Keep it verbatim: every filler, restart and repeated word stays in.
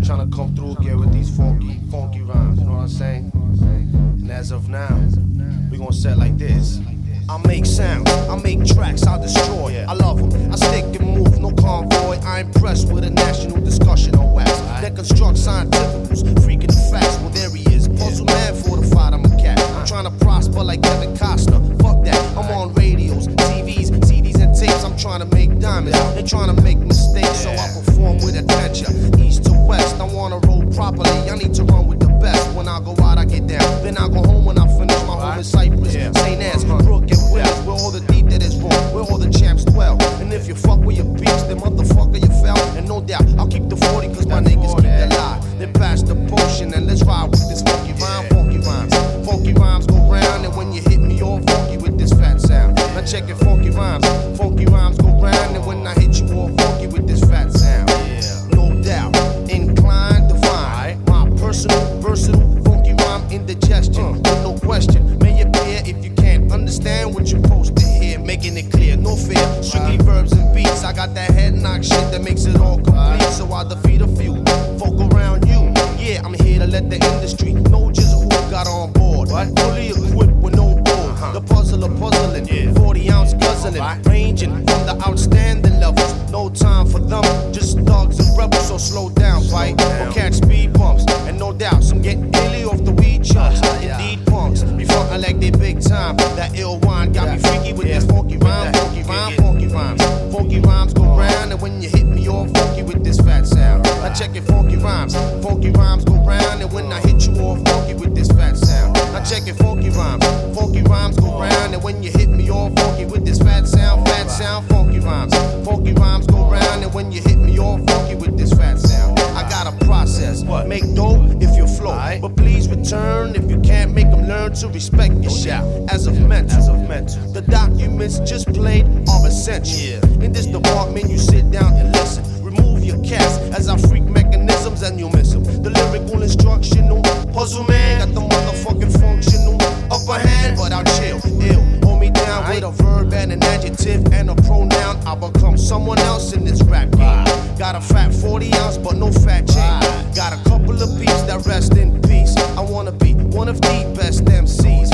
trying to come through again with these funky, funky rhymes, you know what I'm saying? And as of now, we gonna set like this. I make sounds, I make tracks, I destroy. I love them, I stick and move, no convoy. I impressed with a national discussion on wax. That construct scientificals, freaking the facts. Well, there he is, puzzle man fortified, I'm a cat. I'm trying to prosper like Kevin Costner. Fuck that, I'm on radios, T Vs, C Ds and tapes. I'm trying to make diamonds, ain't trying to make mistakes. So I perform with attention, east to west. I wanna roll properly, I need to run with the best. When I go out, I get down, then I go home when I finish my home in Cyprus, Saint Anne's, Brook and Willis. Where all the deep that is wrong, where all the champs dwell. And if you fuck with your beats, then motherfucker you fell. And no doubt, I'll keep the forty cause my niggas keep the lie. Then pass the potion and let's ride with this funky rhyme, funky rhymes. Funky rhymes go round and when you hit me all funky with this fat sound. Now check it, funky rhymes, funky rhymes go round and when I hit you all funky with this fat sound. No doubt, inclined to find my personal, versatile, funky rhyme indigestion. With no question, may appear if you can't understand what you're supposed to hear, making it clear, no fear. Strictly verbs and beats. I got that head knock shit that makes it all complete. So I defeat a few folk around you. Yeah, I'm here to let the industry know just who got on board. Fully equipped with no board. The puzzle of puzzling, forty ounce guzzling, ranging from the outstanding levels. No time for them, just thugs and rebels. So slow down, right? Or catch speed bumps. And no doubt, some get illy off the weed chumps. Indeed, punks be frontin' like they big time. That ill wine got me freaky with this funky rhyme, funky rhyme, funky rhymes. Funky rhymes go round, and when you hit me all funky with this fat sound. I check it, funky rhymes, funky rhymes go round, and when I hit you all funky with this fat sound. I check it, funky rhymes, funky rhymes go round, and when you hit me all funky with this fat sound, fat sound, funky rhymes, funky rhymes go round, and when you hit me all funky with this fat sound. I got a process, make dope if you flow, but please return if you can't make them learn to respect your shout. As of mental, as of mental, the documents just played are essential. In this department, you sit down and listen. Remove your cast as I freak mechanisms and you'll miss them. The lyrical instructional puzzle man got the motherfucking functional upper hand, but I'll chill, ill. Hold me down with a verb and an adjective and a pronoun. I become someone else in this rap game. Got a fat forty ounce, but no fat chain. Got a couple of beats that rest in peace. I wanna be one of the best M Cs.